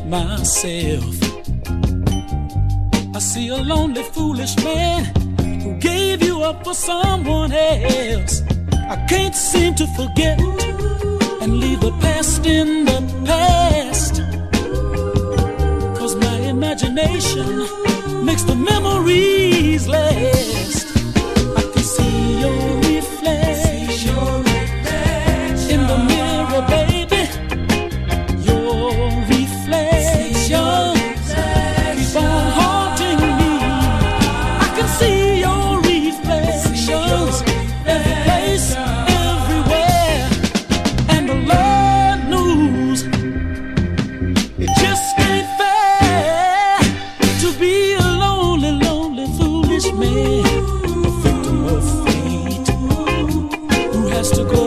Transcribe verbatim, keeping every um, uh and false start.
myself. I see a lonely, foolish man who gave you up for someone else. I can't seem to forget and leave the past in the past, 'cause my imagination makes the memories last. I can see your reflection in the mirror, baby. Your reflection keep on haunting me. I can see your reflections every place, everywhere. And the Lord knows it just ain't fair to be a lonely, lonely, foolish man, a victim of fate, who has to go